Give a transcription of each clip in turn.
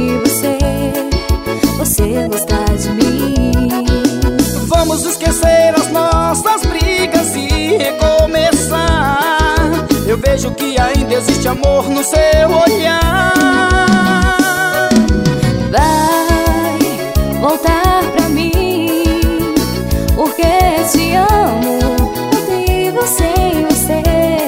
de você, você gostar de mim. Vamos esquecer as nossas brigas e recomeçar. Eu vejo que ainda existe amor no seu olhar. Vai voltar pra mim, porque te amo, não vivo sem você.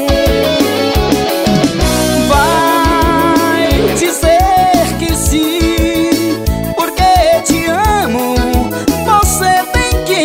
Vai dizer que sim, porque te amo, você tem que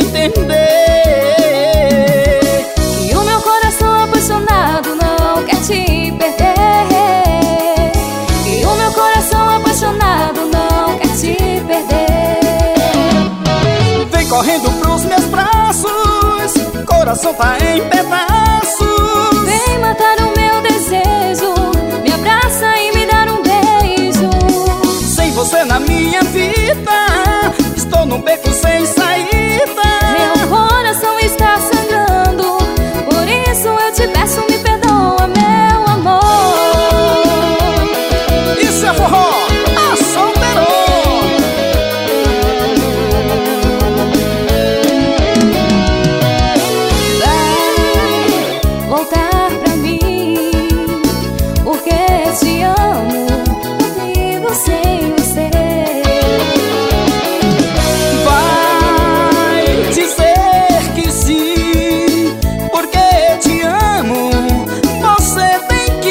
entender. E o meu coração apaixonado não quer te perder. E o meu coração apaixonado não quer te perder. Vem correndo pros meus braços, coração tá em pedaços. Vem matar o meu desejo, me abraça e me dar um beijo. Sem você na minha vida, estou num beco sem saída. Meu coração está sangrando, por isso eu te peço, me perdoa, meu amor. Isso é forró, a solteirão. Vai voltar pra mim, porque te amo, não vivo sem você. Vai dizer que sim, porque te amo, você tem que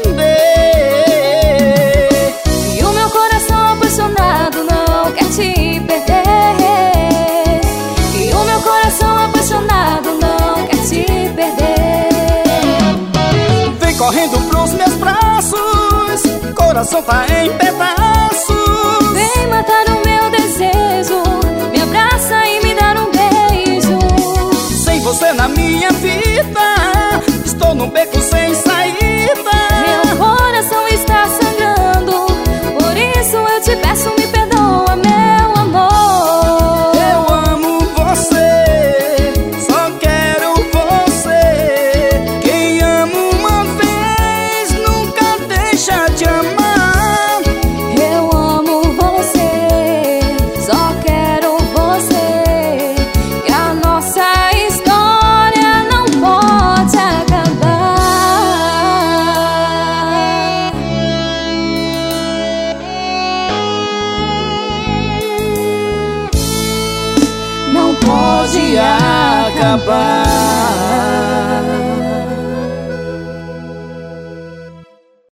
entender. E o meu coração apaixonado não quer te perder. E o meu coração apaixonado não quer te perder. Vem correndo pros meus braços, coração tá em pedaços. Vem matar o meu desejo, me abraça e me dar um beijo. Sem você na minha vida, estou num beco sem saída. Meu coração está sangrando, por isso eu te peço, me perdoa, meu amor. Eu amo você, só quero você. Quem ama uma vez nunca deixa de amar. Eu amo você, só quero você. Que a nossa história não pode acabar. Não pode acabar.